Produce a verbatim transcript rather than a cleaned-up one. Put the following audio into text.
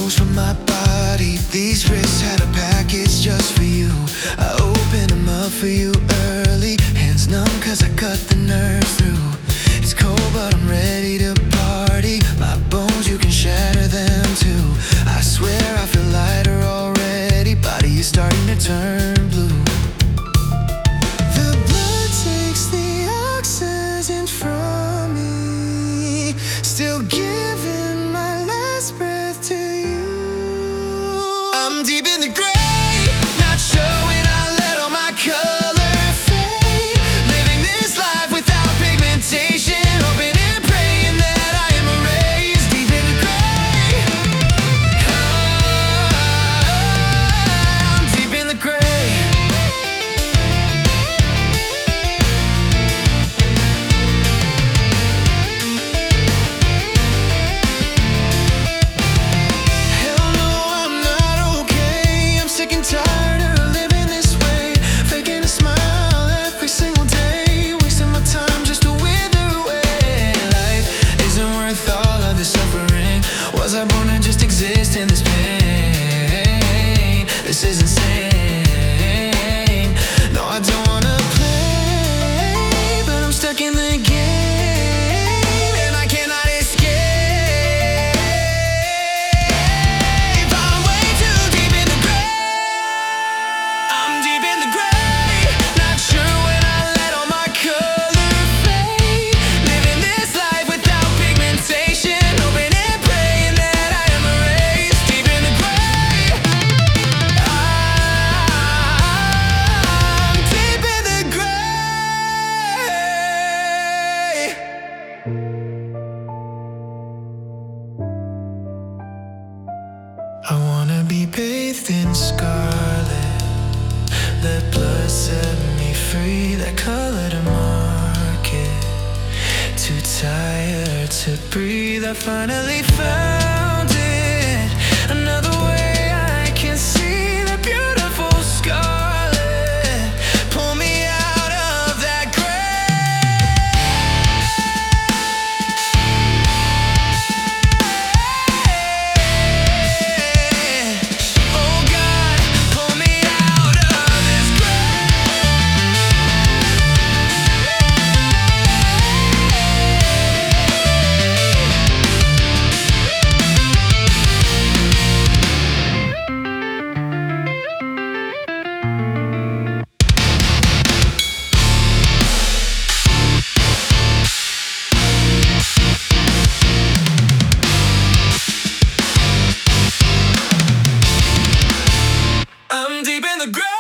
clothes from my body. These wrists had a package just for you. I opened them up for you early. Hands numb cause I cut the nerve through. It's cold but I'm ready to party. My bones, you can shatter them too. I swear I feel lighter already. Body is starting to turn blue. The blood takes the oxygen from me. Still giving my last breath to you. I'm deep in the gray, not showing I let all my color fade. Living this life without pigmentation, hoping and praying that I am erased. Deep in the gray, I'm deep in the gray. Tired of living this way, faking a smile every single day, wasting my time just to wither away. Life isn't worth all of the suffering. Was I born to just exist in this pain? This is insane. No, I don't wanna play, but I'm stuck in the game, and I cannot escape. I'm way too deep in the grave. I wanna be bathed in scarlet, let blood set me free, that color to market. Too tired to breathe, I finally found it. Another way I can see that beautiful scarlet. Pull me out of that deep in the grave.